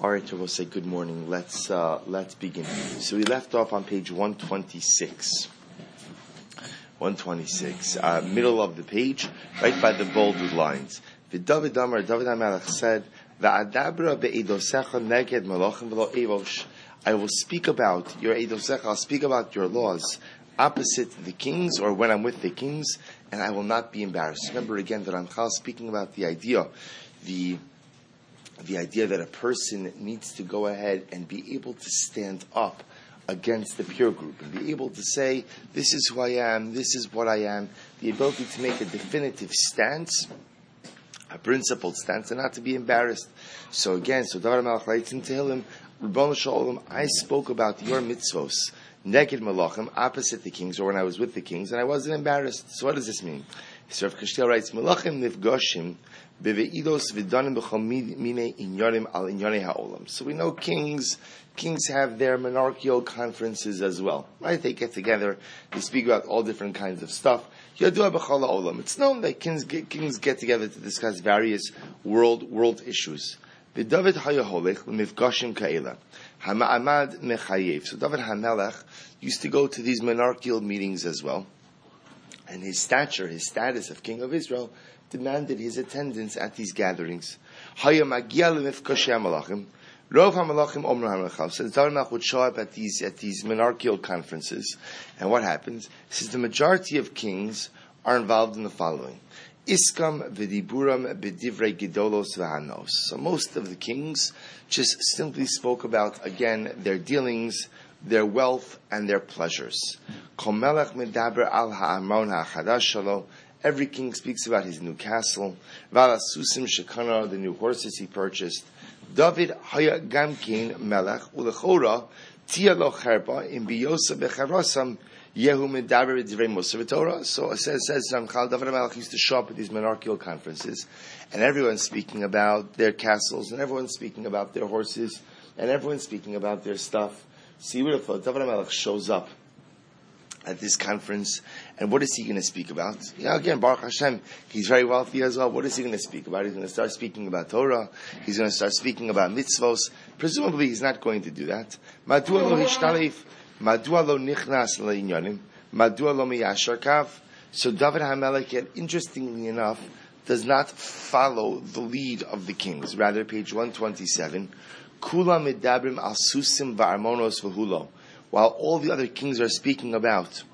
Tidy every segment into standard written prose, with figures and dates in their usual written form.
All right, so we'll say good morning. Let's begin. So we left off on page 126. 126, middle of the page, right by the bolded lines. David HaMelech said, "Va'adabra be'edosecha neged malachim v'lo evosh." I will speak about your edosecha. I'll speak about your laws opposite the kings, or when I'm with the kings, and I will not be embarrassed. Remember again that Ramchal speaking about the idea that a person needs to go ahead and be able to stand up against the peer group and be able to say, this is who I am, this is what I am, the ability to make a definitive stance, a principled stance, and not to be embarrassed. So again, David HaMelech writes in Tehillim, Ribono Shel Olam, I spoke about your mitzvos, neged malachim, opposite the kings, or when I was with the kings, and I wasn't embarrassed. So what does this mean? So Rav Kashtiel writes, Malachim nifgoshim beveidos v'danim b'chol minei inyanim al inyanei ha'olam. So we know kings have their monarchical conferences as well, right? They get together, they speak about all different kinds of stuff. Yadua b'chol ha'olam. It's known that kings get together to discuss various world issues. V'David hayaholech l'mifgoshim ka'ela hama'amad mechayev. So David HaMelech used to go to these monarchical meetings as well. And his status of king of Israel, demanded his attendance at these gatherings. So David HaMelech would show up at these monarchical conferences. And what happens? He says the majority of kings are involved in the following. Iskam v'diburam b'divrei gedolos v'hanos. So most of the kings just simply spoke about, again, their dealings, their wealth, and their pleasures. Kol melech medaber al ha'amron ha'chadash shalo. Every king speaks about his new castle. V'al ha'susim shekana, the new horses he purchased. David haya gamkin melech ulechora tia lo cherpa im biyosa becharosam yehu medaber b'divrei Musa v'Torah. So it says Ramchal, David HaMelech used to show up at these monarchical conferences, and everyone's speaking about their castles, and everyone's speaking about their horses, and everyone's speaking about their stuff. So you would have thought David HaMelech shows up at this conference, and what is he going to speak about? Again, Baruch Hashem, he's very wealthy as well. What is he going to speak about? He's going to start speaking about Torah. He's going to start speaking about mitzvos. Presumably, he's not going to do that. Madua lo hishtalif, madua lo nichnas le'inyanim, madua lo miyashar kav. So David HaMelech, yet interestingly enough, does not follow the lead of the kings. Rather, page 127, Kula medabrim al susim va'armonos v'hulo. While all the other kings are speaking about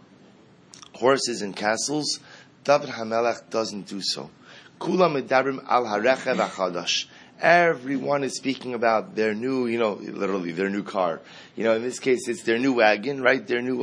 horses and castles, David HaMelech doesn't do so. Kula medabrim al harechev hachadash. Everyone is speaking about their new, literally their new car. In this case, it's their new wagon, right? Their new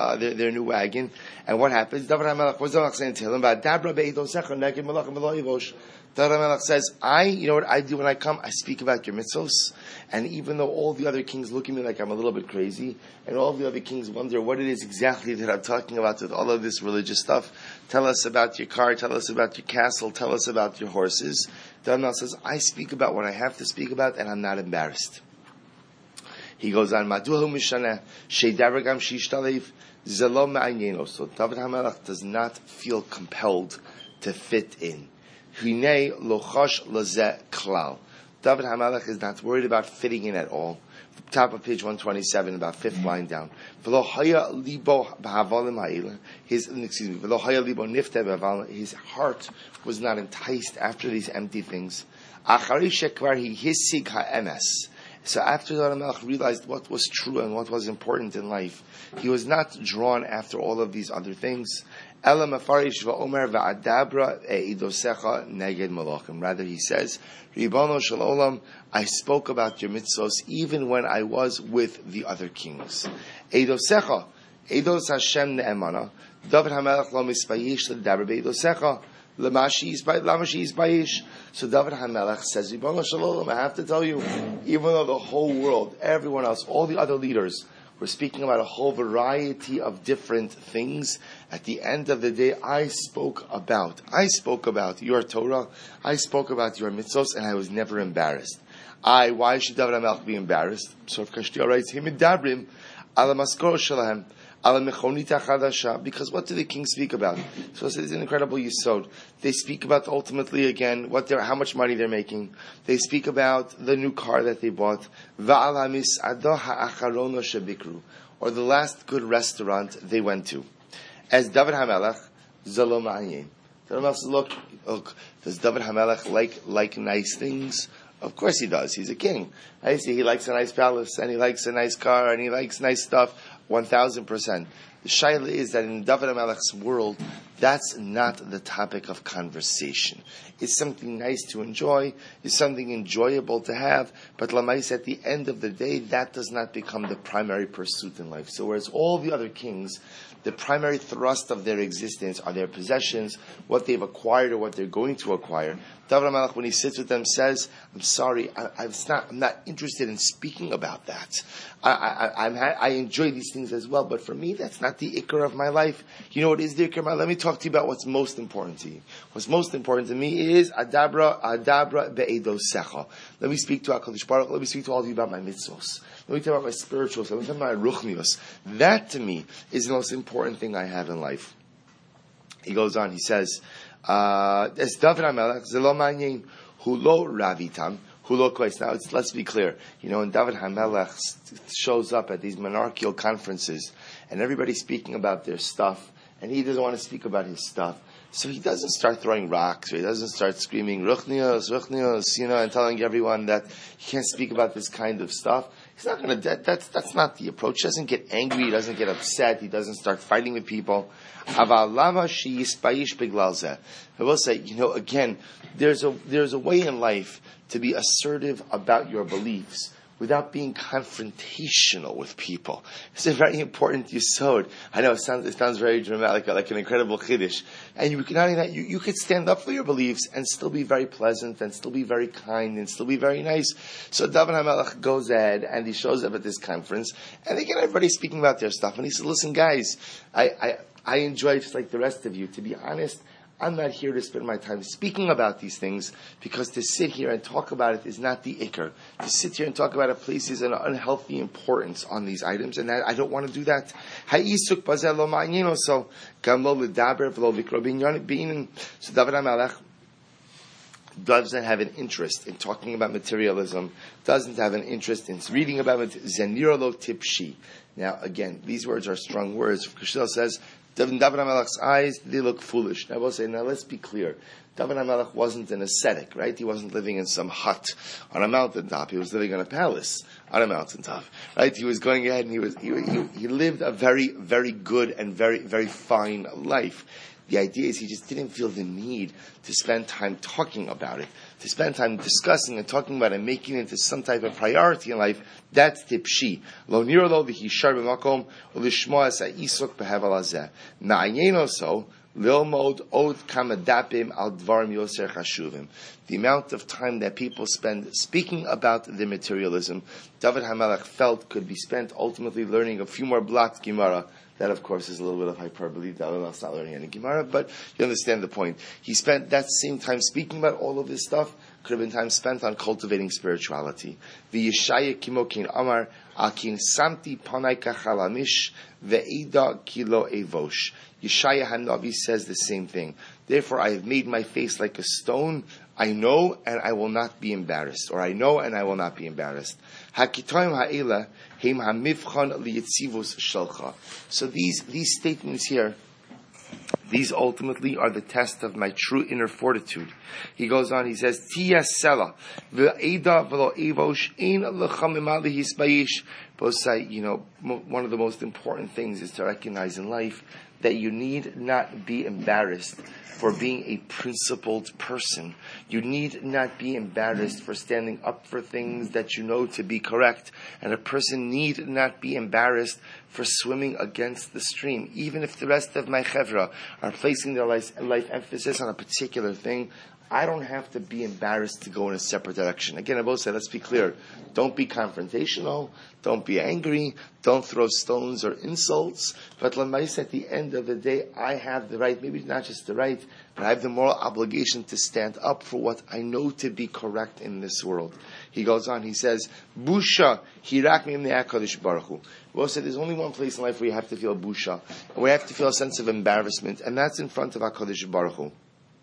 wagon. And what happens? David HaMelech, what's David HaMelech saying to him? Dabra be'idosecha neged malachim v'lo yivosh. David HaMelech says, what I do when I come? I speak about your mitzvos. And even though all the other kings look at me like I'm a little bit crazy, and all the other kings wonder what it is exactly that I'm talking about with all of this religious stuff, tell us about your car, tell us about your castle, tell us about your horses. David HaMelech says, I speak about what I have to speak about, and I'm not embarrassed. He goes on, Maduhu mishaneh, sheidaber gam shishtalef, zelo ma'anyeno. So David HaMelech does not feel compelled to fit in. Hinei lochash lazeh klal. David HaMelech is not worried about fitting in at all. Top of page 127, about fifth line down. His heart was not enticed after these empty things. So after David HaMelech realized what was true and what was important in life, he was not drawn after all of these other things. Rather, he says, Ribono Shel Olam, I spoke about your mitzvos even when I was with the other kings. Eidosecha, Eidos Hashem ne'emana, David HaMelech lo mispayish l'daber be'eidosecha, l'mashi yispayish. So David HaMelech says, Ribono Shel Olam, I have to tell you, even though the whole world, everyone else, all the other leaders, we're speaking about a whole variety of different things. At the end of the day, I spoke about your Torah, I spoke about your mitzvos, and I was never embarrassed. Why should David HaMelech be embarrassed? So Rav Kashtiel writes, Himidabrim ala maskoro shalahem. Ala mechonita chadasha, because what do the kings speak about? So it's an incredible yisod. They speak about ultimately again how much money they're making. They speak about the new car that they bought. Va'al hamis'adah ha'acharono shebikru, or the last good restaurant they went to. As David HaMelech, zelo ma'ayin. David HaMelech says, look, does David HaMelech like nice things? Of course he does. He's a king. I see he likes a nice palace, and he likes a nice car, and he likes nice stuff. 1,000%. The shaila is that in David HaMelech's world, that's not the topic of conversation. It's something nice to enjoy, it's something enjoyable to have, but lamais, at the end of the day, that does not become the primary pursuit in life. So whereas all the other kings, the primary thrust of their existence are their possessions, what they've acquired or what they're going to acquire, David HaMelech, when he sits with them, says, I'm sorry, I'm not interested in speaking about that. I enjoy these things as well, but for me, that's not the ikar of my life. You know what is the ikar of my life? Let me talk to you about what's most important to you. What's most important to me is adabra be'edosecha. Let me speak to HaKadosh Baruch Hu. Let me speak to all of you about my mitzvos. Let me talk about my spirituals. Let me talk about my ruchnios. That, to me, is the most important thing I have in life. He goes on, he says, as David HaMelech, zelo ma'ayin, hulo ravitam, hulo kois. Now, let's be clear. When David HaMelech shows up at these monarchical conferences, and everybody's speaking about their stuff, and he doesn't want to speak about his stuff, so he doesn't start throwing rocks, or he doesn't start screaming, ruchnios, and telling everyone that he can't speak about this kind of stuff. He's not going to, that's not the approach. He doesn't get angry, he doesn't get upset, he doesn't start fighting with people. I will say, again, there's a way in life to be assertive about your beliefs without being confrontational with people. It's a very important yisod. I know it sounds very dramatic, like an incredible chiddush. And you can not only that, you could stand up for your beliefs and still be very pleasant and still be very kind and still be very nice. So David HaMelech goes ahead and he shows up at this conference, and again everybody's speaking about their stuff, and he says, listen guys, I enjoy just like the rest of you. To be honest, I'm not here to spend my time speaking about these things, because to sit here and talk about it is not the ikr. To sit here and talk about it places an unhealthy importance on these items, and I don't want to do that. So David HaMelech doesn't have an interest in talking about materialism, doesn't have an interest in reading about it. Zenirolo tipshi. Now, again, these words are strong words. Kushel says, in David HaMelech's eyes, they look foolish. Now, I will say, now let's be clear. David HaMelech wasn't an ascetic, right? He wasn't living in some hut on a mountaintop. He was living in a palace on a mountaintop, right? He was going ahead and he lived a very, very good and very, very fine life. The idea is he just didn't feel the need to spend time talking about it, to spend time discussing and talking about it and making it into some type of priority in life. That's tipshi. Lo nirolo v'hishar b'makom u'lishmoa es ha'isuk b'hevel hazeh. Ma'ayin oso lilmod od kamadapim al dvarim yoser chashuvim. The amount of time that people spend speaking about the materialism, David HaMelech felt could be spent ultimately learning a few more blocks Gemara. That, of course, is a little bit of hyperbole. David's not learning any Gemara, but you understand the point. He spent that same time speaking about all of this stuff. Could have been time spent on cultivating spirituality. V'yishaya kimokin amar akin samti panai kachalamish ve'ida kilo evosh. Yeshaya Hanavi says the same thing. Therefore, I have made my face like a stone. I know and I will not be embarrassed. Or I know and I will not be embarrassed. Hakitoim ha'ela heim hamivchan liyitzivus shalcha. So these statements here, these ultimately are the test of my true inner fortitude. He goes on, he says, Tia sela ve'eda v'lo evosh ein lecha mimah lehisbayish. Both say, one of the most important things is to recognize in life that you need not be embarrassed for being a principled person. You need not be embarrassed for standing up for things that you know to be correct. And a person need not be embarrassed for swimming against the stream. Even if the rest of my chevra are placing their life emphasis on a particular thing, I don't have to be embarrassed to go in a separate direction. Again, I both said, let's be clear. Don't be confrontational. Don't be angry. Don't throw stones or insults. But Lamais, at the end of the day, I have the right, maybe not just the right, but I have the moral obligation to stand up for what I know to be correct in this world. He goes on, he says, Busha, hirak mimnei HaKadosh Baruch Hu. We said there's only one place in life where you have to feel busha, where you have to feel a sense of embarrassment, and that's in front of HaKadosh Baruch Hu.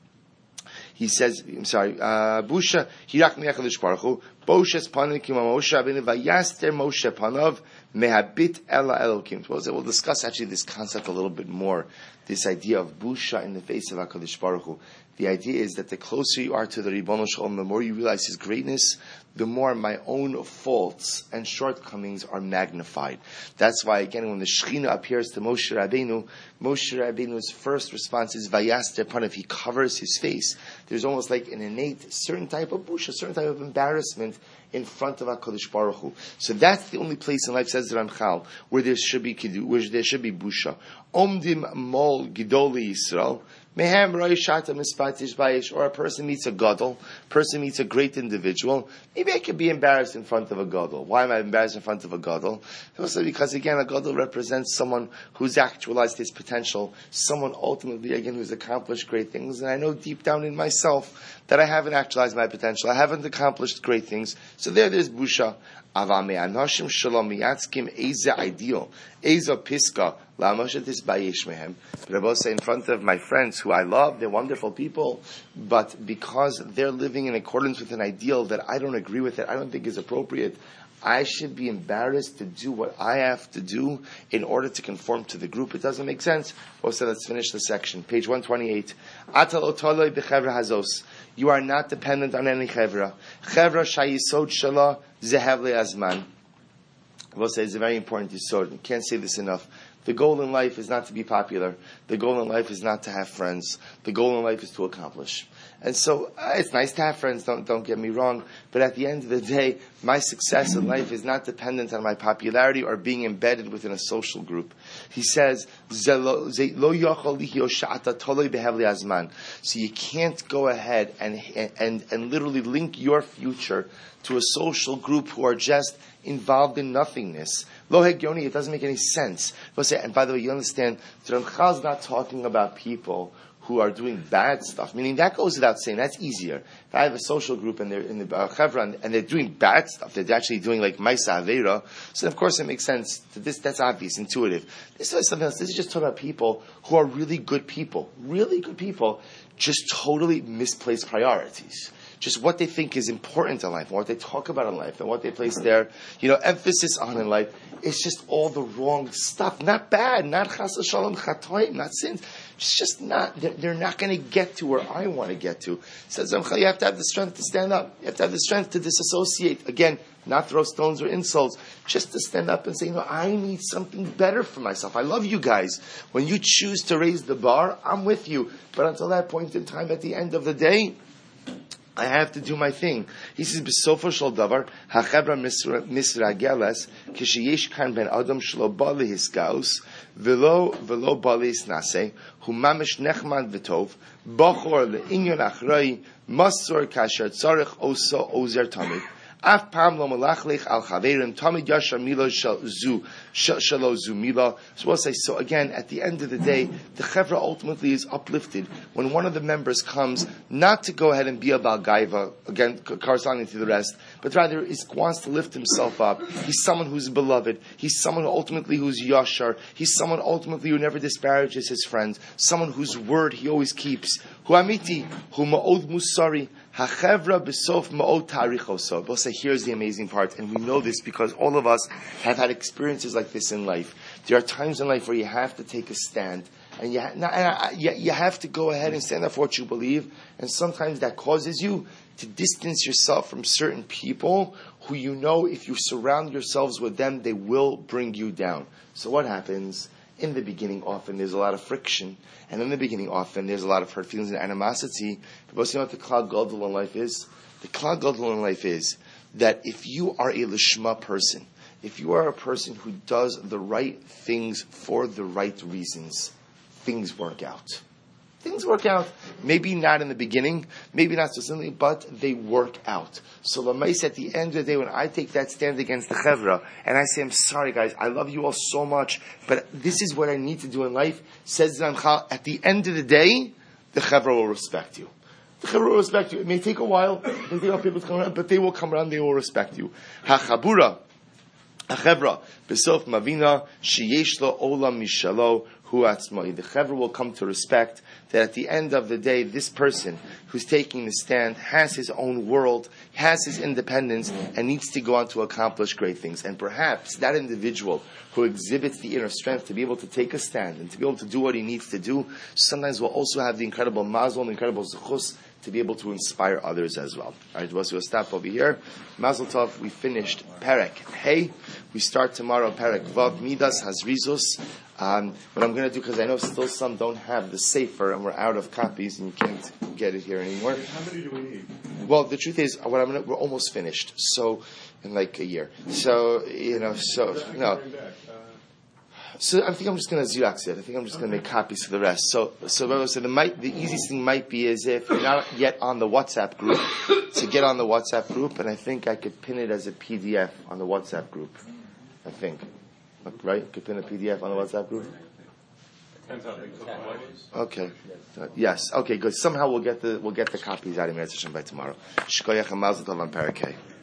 He says, Busha, hirak mimnei HaKadosh Baruch Hu, Boshes panim kima Moshe Rabbeinu vayaster Moshe panav mehabit ela Elokim. We'll discuss actually this concept a little bit more, this idea of busha in the face of HaKadosh Baruch Hu. The idea is that the closer you are to the Ribono Shel Olam, the more you realize His greatness, the more my own faults and shortcomings are magnified. That's why, again, when the Shekhinah appears to Moshe Rabbeinu's first response is Vayaster Panav. He covers his face. There's almost like an innate certain type of busha, certain type of embarrassment in front of HaKadosh Baruch Hu. So that's the only place in life, says the Ramchal, where there should be kiddu, where there should be busha. Omdim mol gidoli Yisrael. Mehem roi shata mispatish bayish. Or a person meets a gadol, person meets a great individual. Maybe I could be embarrassed in front of a gadol. Why am I embarrassed in front of a gadol? Also because, again, a gadol represents someone who's actualized his potential, someone ultimately, again, who's accomplished great things. And I know deep down in myself that I haven't actualized my potential. I haven't accomplished great things. So there's busha. Avame anoshim shalom miyatzkim eze ideal, eze piska la'amoshetis bayish mehem. But I will say in front of my friends who I love, they're wonderful people, but because they're living in accordance with an ideal that I don't agree with, that I don't think is appropriate, I should be embarrassed to do what I have to do in order to conform to the group. It doesn't make sense. So let's finish the section. Page 128. Atal otoloi b'chevra hazos. You are not dependent on any chevra. Chevra shayisod shala zehevle azman. I will say it's a very important yisod. You can't say this enough. The goal in life is not to be popular. The goal in life is not to have friends. The goal in life is to accomplish. And so it's nice to have friends, don't get me wrong, but at the end of the day, my success in life is not dependent on my popularity or being embedded within a social group. He says, so you can't go ahead and literally link your future to a social group who are just involved in nothingness. Lo Hegioni, it doesn't make any sense. And by the way, you understand, the Ramchal is not talking about people who are doing bad stuff, meaning that goes without saying, that's easier. If I have a social group and they're in the Chevra and they're doing bad stuff, they're actually doing like Maisa Aveira, so of course it makes sense. That's obvious, intuitive. This is something else. This is just talking about people who are really good people, just totally misplaced priorities. Just what they think is important in life, and what they talk about in life, and what they place their, emphasis on in life. It's just all the wrong stuff. Not bad, not chas v'shalom chatoim, not sins. It's just not. They're not going to get to where I want to get to. Says Ramchal, you have to have the strength to stand up. You have to have the strength to disassociate. Again, not throw stones or insults. Just to stand up and say, I need something better for myself. I love you guys. When you choose to raise the bar, I'm with you. But until that point in time, at the end of the day, I have to do my thing. He says, "B'sofa shel davar hachevra misrageles kisheyesh kan ben adam shelo ba lehiskaus velo ba lehisnase hu mamish nechman v'tov bachor leinyon achrei masor kasher tzarich oso ozer tamid." Af pam lo malachlich al chaverim tamid yashar mila shelo zu mila. So we'll say, so again, at the end of the day, the chevra ultimately is uplifted when one of the members comes not to go ahead and be a bal gaiva, again corresponding to the rest, but rather wants to lift himself up. He's someone who's beloved. He's someone ultimately who's yashar. He's someone ultimately who never disparages his friends. Someone whose word he always keeps. Hu amiti, hu ma'od musari. Hachevra b'sof ma'od tarichoso. We'll say, here's the amazing part, and we know this because all of us have had experiences like this in life. There are times in life where you have to take a stand, and you have to go ahead and stand up for what you believe, and sometimes that causes you to distance yourself from certain people who if you surround yourselves with them, they will bring you down. So what happens? In the beginning, often there's a lot of friction, and in the beginning, often there's a lot of hurt feelings and animosity. But you know what the klal gadol in life is? The klal gadol in life is that if you are a lishma person, if you are a person who does the right things for the right reasons, things work out. things work out. Maybe not in the beginning, maybe not specifically, but they work out. So Lamais, at the end of the day, when I take that stand against the Chevra, and I say, I'm sorry guys, I love you all so much, but this is what I need to do in life, says Ramchal, at the end of the day, the Chevra will respect you. The Chevra will respect you. It may take a while, it may take a while people to come around, but they will come around, they will respect you. HaChabura, HaChevra, B'sof Mavina, Sheyesh Lo Olam Mishalo, Hu Atzmai. The Chevra will come to respect that at the end of the day, this person who's taking the stand has his own world, has his independence, and needs to go on to accomplish great things. And perhaps that individual who exhibits the inner strength to be able to take a stand and to be able to do what he needs to do, sometimes will also have the incredible mazel, the incredible zechus, to be able to inspire others as well. Alright, we'll stop over here. Mazel Tov, we finished Perek Hey. We start tomorrow Perek Vav, Midas Hazrizus. What I'm going to do, because I know still some don't have the Sefer, and we're out of copies, and you can't get it here anymore. How many do we need? Well, the truth is, we're almost finished. So, in like a year. So, So I think I'm just going to Xerox it. I think I'm just going to make copies for the rest. So the easiest thing might be is if you're not yet on the WhatsApp group, to get on the WhatsApp group, and I think I could pin it as a PDF on the WhatsApp group. I think. Right? Could pin a PDF on the WhatsApp group? Okay. Yes. Okay, good. Somehow we'll get the copies out of me by tomorrow. Shkoyach and Mazel Tov on Parakeh.